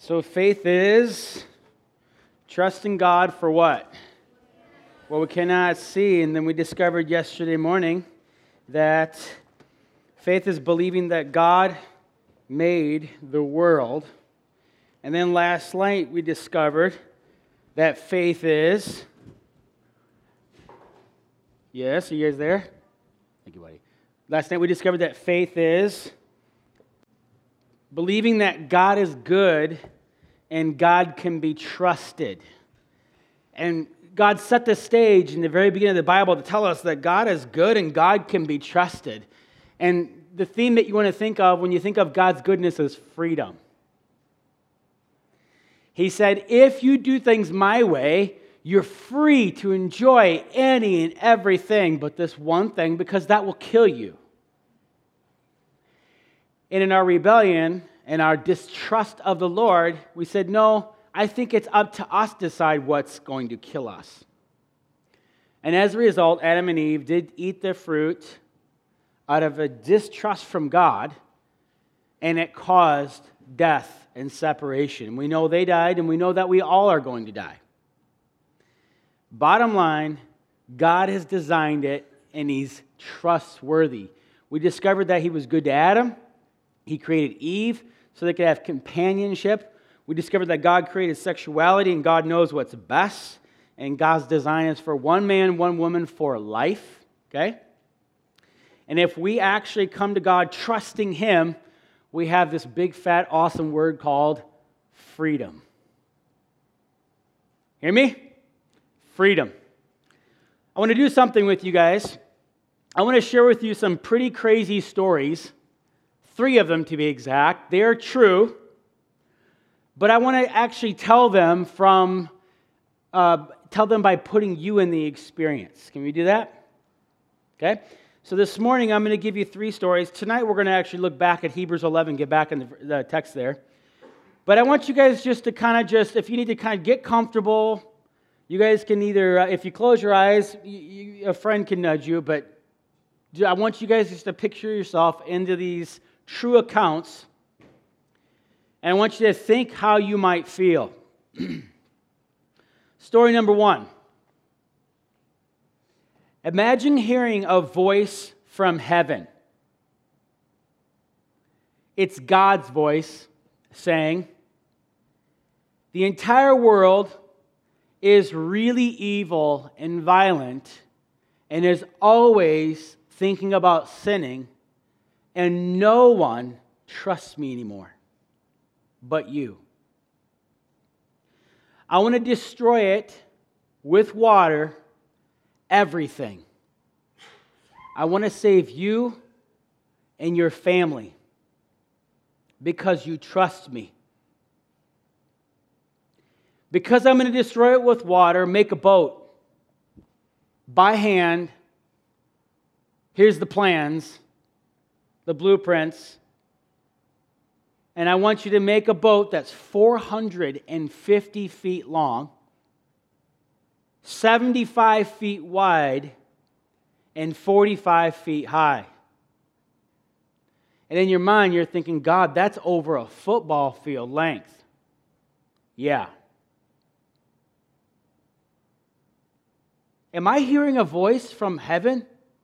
So faith is trusting God for what? What we cannot see. And then we discovered yesterday morning that faith is believing that God made the world. And then last night we discovered that faith is... Yes, are you guys there? Thank you, buddy. Last night we discovered that faith is believing that God is good and God can be trusted. And God set the stage in the very beginning of the Bible to tell us that God is good and God can be trusted. And the theme that you want to think of when you think of God's goodness is freedom. He said, if you do things my way, you're free to enjoy any and everything but this one thing, because that will kill you. And in our rebellion and our distrust of the Lord, we said, no, I think it's up to us to decide what's going to kill us. And as a result, Adam and Eve did eat the fruit out of a distrust from God, and it caused death and separation. We know they died, and we know that we all are going to die. Bottom line, God has designed it, and He's trustworthy. We discovered that He was good to Adam. He created Eve so they could have companionship. We discovered that God created sexuality, and God knows what's best. And God's design is for one man, one woman for life. Okay? And if we actually come to God trusting Him, we have this big, fat, awesome word called freedom. Hear me? Freedom. I want to do something with you guys. I want to share with you some pretty crazy stories. 3 of them to be exact. They are true. But I want to actually tell them by putting you in the experience. Can we do that? Okay? So this morning I'm going to give you 3 stories. Tonight we're going to actually look back at Hebrews 11, get back in the text there. But I want you guys just to if you need to kind of get comfortable, you guys can either, if you close your eyes, a friend can nudge you, but I want you guys just to picture yourself into these true accounts, and I want you to think how you might feel. Story number 1. Imagine hearing a voice from heaven. It's God's voice saying, the entire world is really evil and violent and is always thinking about sinning, and no one trusts me anymore but you. I want to destroy it with water, everything. I want to save you and your family because you trust me. Because I'm going to destroy it with water, make a boat by hand. Here's the plans, the blueprints. And I want you to make a boat that's 450 feet long, 75 feet wide, and 45 feet high. And in your mind, you're thinking, God, that's over a football field length. Yeah. Am I hearing a voice from heaven?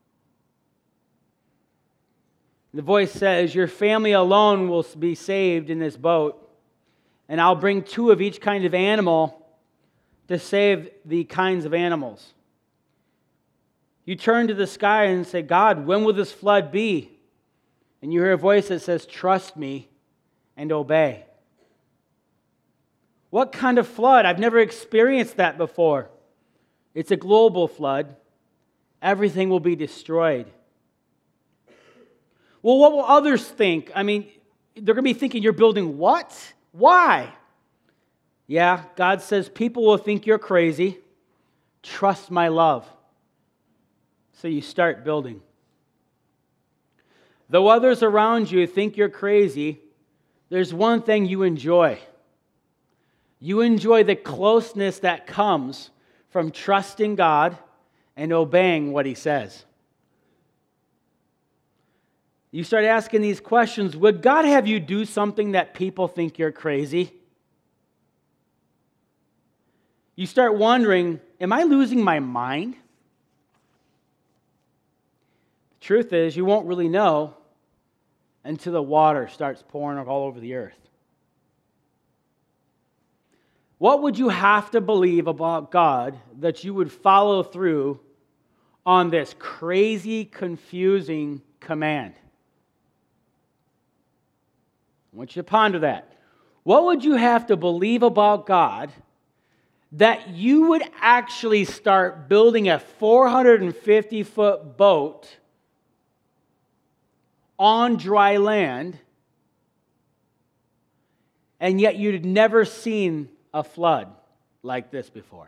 The voice says, your family alone will be saved in this boat, and I'll bring 2 of each kind of animal to save the kinds of animals. You turn to the sky and say, God, when will this flood be? And you hear a voice that says, trust me and obey. What kind of flood? I've never experienced that before. It's a global flood. Everything will be destroyed. Well, what will others think? I mean, they're going to be thinking you're building what? Why? Yeah, God says people will think you're crazy. Trust my love. So you start building. Though others around you think you're crazy, there's one thing you enjoy. You enjoy the closeness that comes from trusting God and obeying what He says. You start asking these questions. Would God have you do something that people think you're crazy? you start wondering, am I losing my mind? The truth is, you won't really know until the water starts pouring all over the earth. What would you have to believe about God that you would follow through on this crazy, confusing command? I want you to ponder that. What would you have to believe about God that you would actually start building a 450-foot boat on dry land, and yet you'd never seen a flood like this before?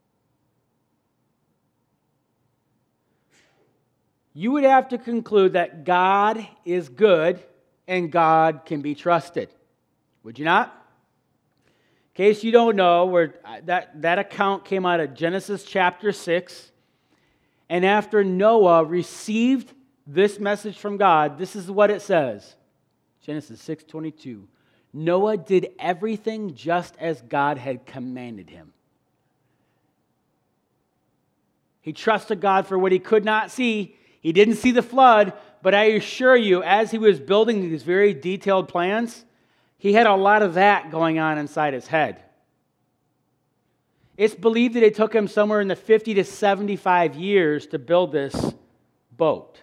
You would have to conclude that God is good and God can be trusted. Would you not? In case you don't know, that account came out of Genesis chapter 6. And after Noah received this message from God, this is what it says. Genesis 6:22. Noah did everything just as God had commanded him. He trusted God for what he could not see. He didn't see the flood, but I assure you, as he was building these very detailed plans, he had a lot of that going on inside his head. It's believed that it took him somewhere in the 50 to 75 years to build this boat.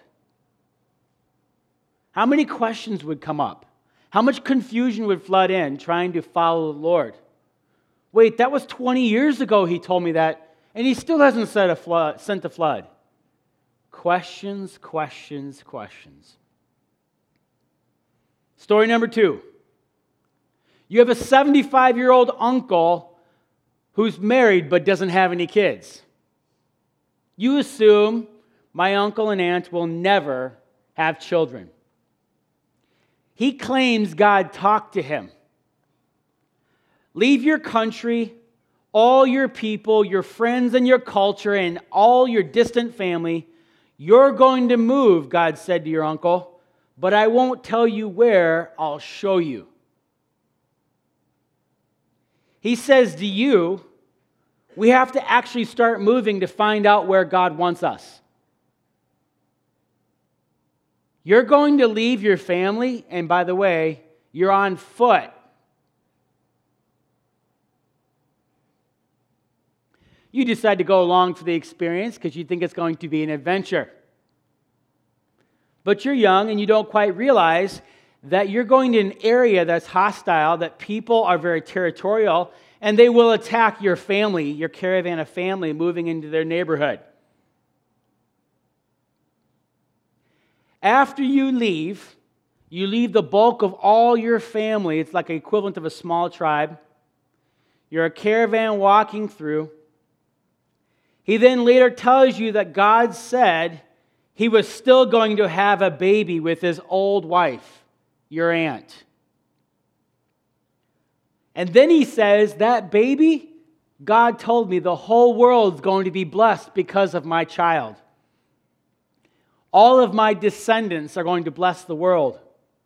How many questions would come up? How much confusion would flood in trying to follow the Lord? Wait, that was 20 years ago he told me that, and he still hasn't sent a flood. Questions, questions, questions. Story number 2. You have a 75-year-old uncle who's married but doesn't have any kids. You assume my uncle and aunt will never have children. He claims God talked to him. Leave your country, all your people, your friends and your culture, and all your distant family. You're going to move, God said to your uncle, but I won't tell you where, I'll show you. He says to you, we have to actually start moving to find out where God wants us. You're going to leave your family, and by the way, you're on foot. You decide to go along for the experience because you think it's going to be an adventure. But you're young and you don't quite realize that you're going to an area that's hostile, that people are very territorial, and they will attack your family, your caravan of family moving into their neighborhood. After you leave the bulk of all your family. It's like the equivalent of a small tribe. You're a caravan walking through. He then later tells you that God said he was still going to have a baby with his old wife, your aunt. And then he says, that baby, God told me the whole world's going to be blessed because of my child. All of my descendants are going to bless the world.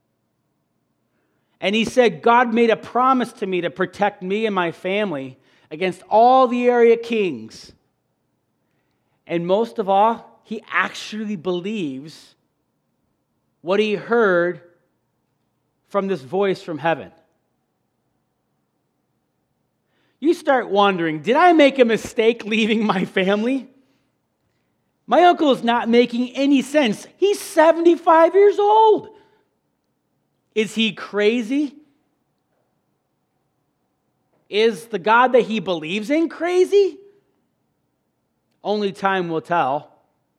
And he said, God made a promise to me to protect me and my family against all the area kings. And most of all, he actually believes what he heard from this voice from heaven. You start wondering, did I make a mistake leaving my family? My uncle is not making any sense. He's 75 years old. Is he crazy? Is the God that he believes in crazy? Only time will tell.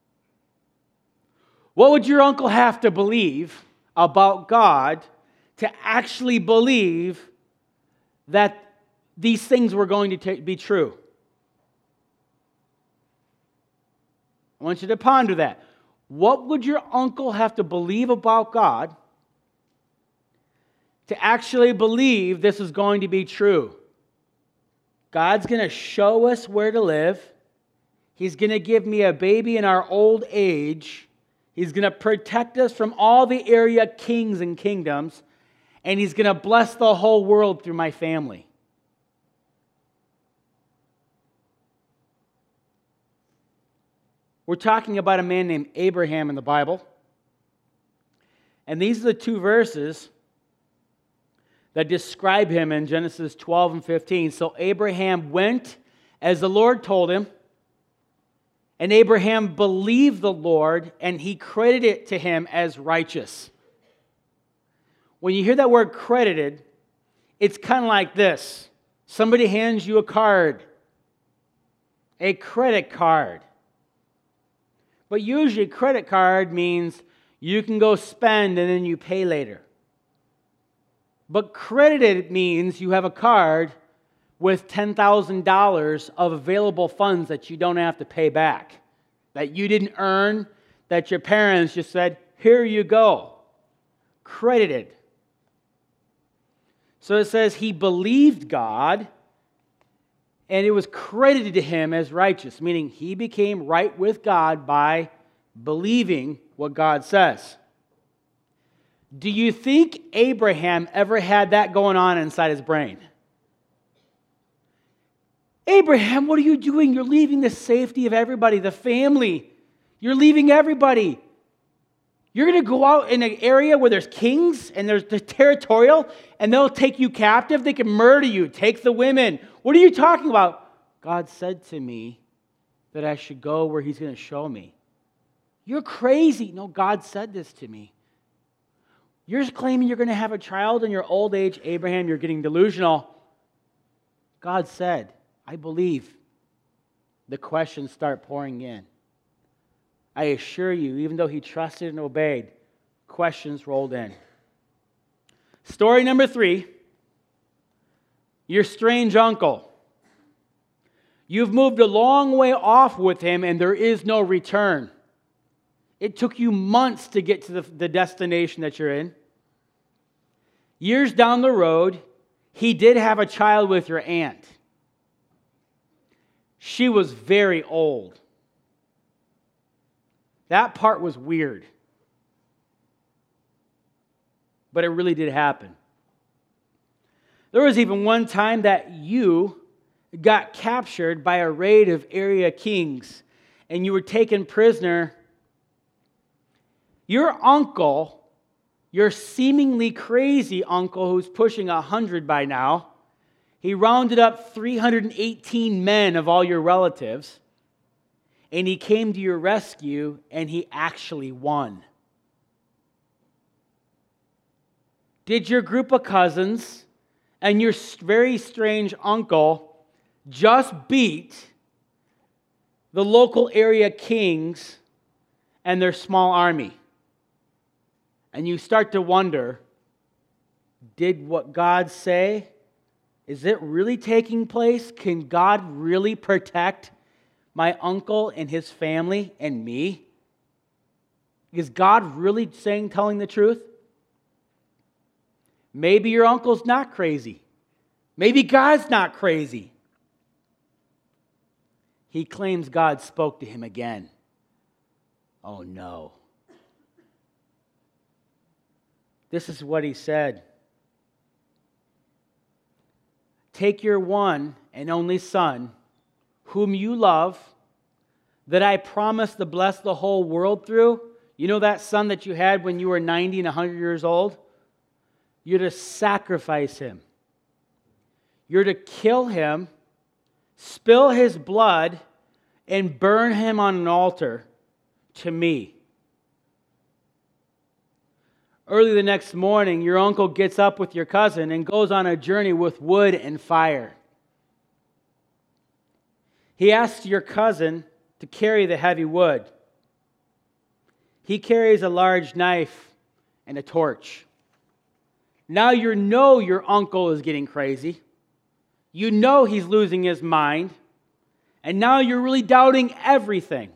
What would your uncle have to believe about God to actually believe that these things were going to be true? I want you to ponder that. What would your uncle have to believe about God to actually believe this is going to be true? God's going to show us where to live. He's going to give me a baby in our old age. He's going to protect us from all the area kings and kingdoms. And he's going to bless the whole world through my family. We're talking about a man named Abraham in the Bible. And these are the two verses that describe him in Genesis 12 and 15. So Abraham went as the Lord told him, and Abraham believed the Lord, and he credited it to him as righteous. When you hear that word credited, it's kind of like this. Somebody hands you a card, a credit card. But usually a credit card means you can go spend and then you pay later. But credited means you have a card with $10,000 of available funds that you don't have to pay back, that you didn't earn, that your parents just said, here you go. Credited. So it says he believed God, and it was credited to him as righteous, meaning he became right with God by believing what God says. Do you think Abraham ever had that going on inside his brain? Abraham, what are you doing? You're leaving the safety of everybody, the family. You're leaving everybody. You're going to go out in an area where there's kings and there's the territorial, and they'll take you captive. They can murder you, take the women. What are you talking about? God said to me that I should go where he's going to show me. You're crazy. No, God said this to me. You're claiming you're going to have a child in your old age, Abraham. You're getting delusional. God said, I believe. The questions start pouring in. I assure you, even though he trusted and obeyed, questions rolled in. Story number 3, your strange uncle. You've moved a long way off with him and there is no return. It took you months to get to the destination that you're in. Years down the road, he did have a child with your aunt. She was very old. That part was weird. But it really did happen. There was even one time that you got captured by a raid of area kings and you were taken prisoner. Your uncle, your seemingly crazy uncle who's pushing 100 by now, he rounded up 318 men of all your relatives. And he came to your rescue, and he actually won. Did your group of cousins and your very strange uncle just beat the local area kings and their small army? And you start to wonder, did what God say, is it really taking place? Can God really protect my uncle and his family and me? Is God really telling the truth? Maybe your uncle's not crazy. Maybe God's not crazy. He claims God spoke to him again. Oh no. This is what he said. Take your one and only son, whom you love, that I promised to bless the whole world through. You know that son that you had when you were 90 and 100 years old? You're to sacrifice him. You're to kill him, spill his blood, and burn him on an altar to me. Early the next morning, your uncle gets up with your cousin and goes on a journey with wood and fire. He asks your cousin to carry the heavy wood. He carries a large knife and a torch. Now you know your uncle is getting crazy. You know he's losing his mind. And now you're really doubting everything.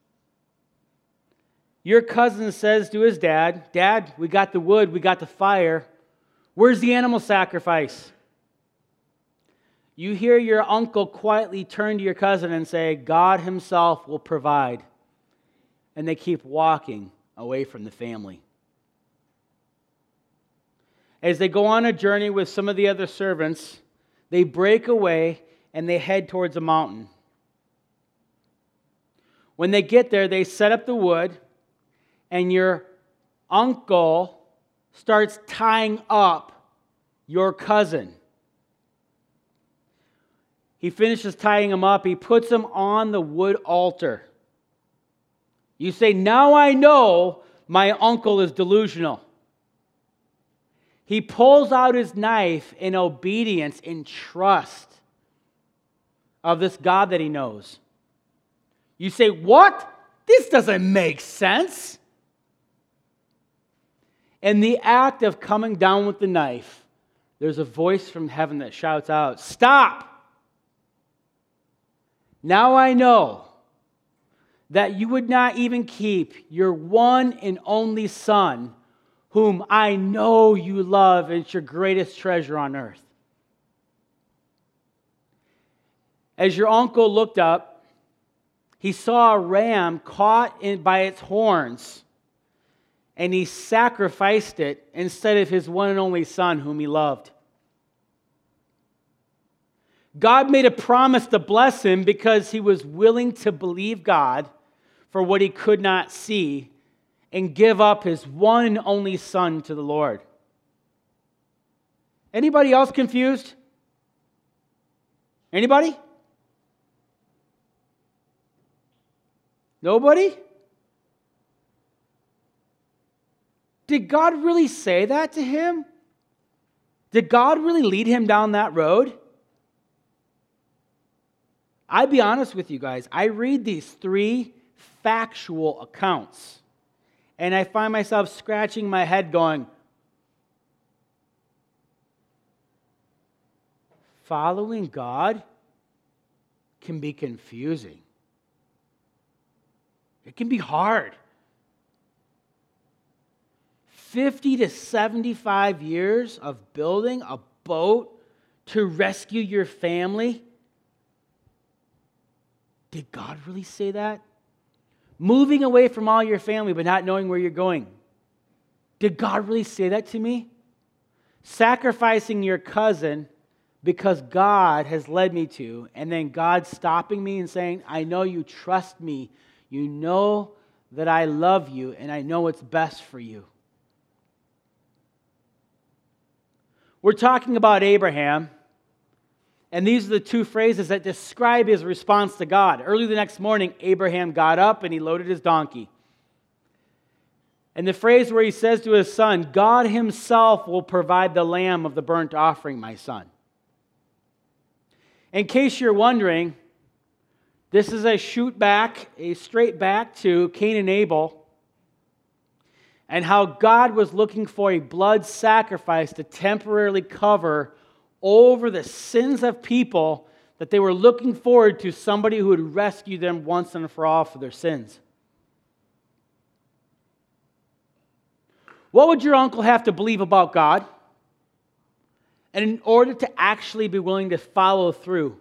Your cousin says to his dad, Dad, we got the wood, we got the fire. Where's the animal sacrifice? You hear your uncle quietly turn to your cousin and say, God himself will provide. And they keep walking away from the family. As they go on a journey with some of the other servants, they break away and they head towards a mountain. When they get there, they set up the wood, and your uncle starts tying up your cousin. He finishes tying him up. He puts him on the wood altar. You say, now I know my uncle is delusional. He pulls out his knife in obedience, in trust of this God that he knows. You say, what? This doesn't make sense. In the act of coming down with the knife, there's a voice from heaven that shouts out, stop! Now I know that you would not even keep your one and only son, whom I know you love, and it's your greatest treasure on earth. As your uncle looked up, he saw a ram caught by its horns, and he sacrificed it instead of his one and only son, whom he loved. God made a promise to bless him because he was willing to believe God for what he could not see and give up his one and only son to the Lord. Anybody else confused? Anybody? Nobody? Did God really say that to him? Did God really lead him down that road? I'll be honest with you guys. I read these 3 factual accounts, and I find myself scratching my head going, following God can be confusing. It can be hard. 50 to 75 years of building a boat to rescue your family. Did God really say that? Moving away from all your family but not knowing where you're going. Did God really say that to me? Sacrificing your cousin because God has led me to, and then God stopping me and saying, I know you trust me. You know that I love you, and I know what's best for you. We're talking about Abraham, and these are the 2 phrases that describe his response to God. Early the next morning, Abraham got up and he loaded his donkey. And the phrase where he says to his son, God himself will provide the lamb of the burnt offering, my son. In case you're wondering, this is a straight back to Cain and Abel, and how God was looking for a blood sacrifice to temporarily cover over the sins of people, that they were looking forward to somebody who would rescue them once and for all for their sins. What would your uncle have to believe about God? And in order to actually be willing to follow through,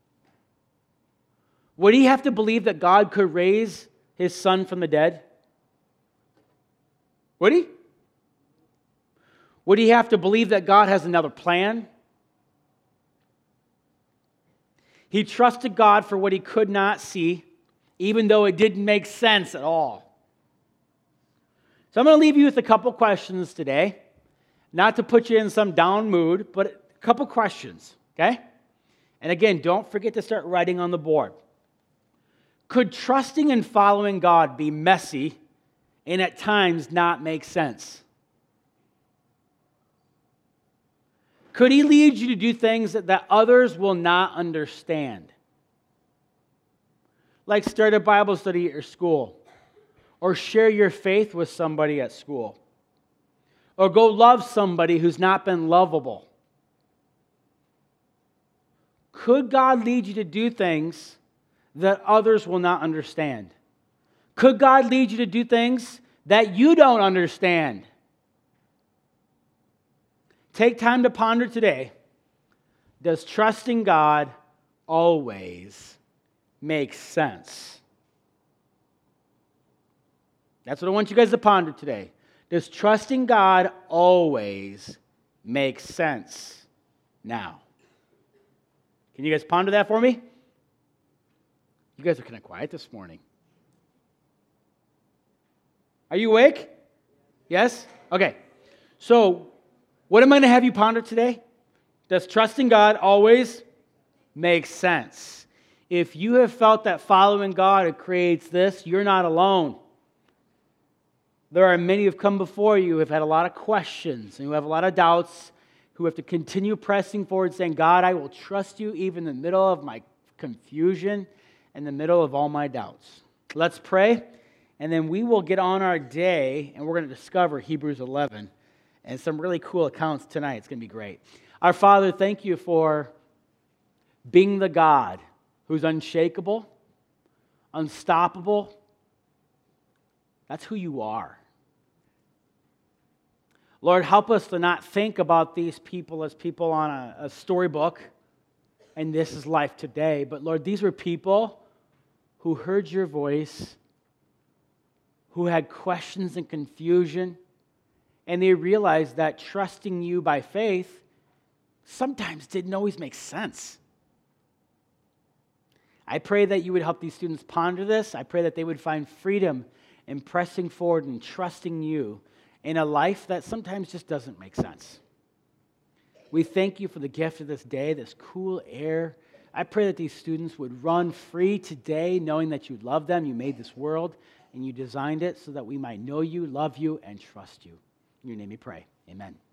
would he have to believe that God could raise his son from the dead? Would he? Would he have to believe that God has another plan? He trusted God for what he could not see, even though it didn't make sense at all. So I'm going to leave you with a couple questions today. Not to put you in some down mood, but a couple questions, okay? And again, don't forget to start writing on the board. Could trusting and following God be messy and at times not make sense? Could he lead you to do things that others will not understand? Like start a Bible study at your school, or share your faith with somebody at school, or go love somebody who's not been lovable. Could God lead you to do things that others will not understand? Could God lead you to do things that you don't understand? Take time to ponder today. Does trusting God always make sense? That's what I want you guys to ponder today. Does trusting God always make sense now? Can you guys ponder that for me? You guys are kind of quiet this morning. Are you awake? Yes? Okay. So, what am I going to have you ponder today? Does trusting God always make sense? If you have felt that following God creates this, you're not alone. There are many who have come before you who have had a lot of questions and who have a lot of doubts, who have to continue pressing forward saying, God, I will trust you even in the middle of my confusion, in the middle of all my doubts. Let's pray, and then we will get on our day, and we're going to discover Hebrews 11 and some really cool accounts tonight. It's going to be great. Our Father, thank you for being the God who's unshakable, unstoppable. That's who you are. Lord, help us to not think about these people as people on a storybook, and this is life today. But Lord, these were people who heard your voice, who had questions and confusion, and they realized that trusting you by faith sometimes didn't always make sense. I pray that you would help these students ponder this. I pray that they would find freedom in pressing forward and trusting you in a life that sometimes just doesn't make sense. We thank you for the gift of this day, this cool air. I pray that these students would run free today, knowing that you love them, you made this world, and you designed it so that we might know you, love you, and trust you. In your name we pray. Amen.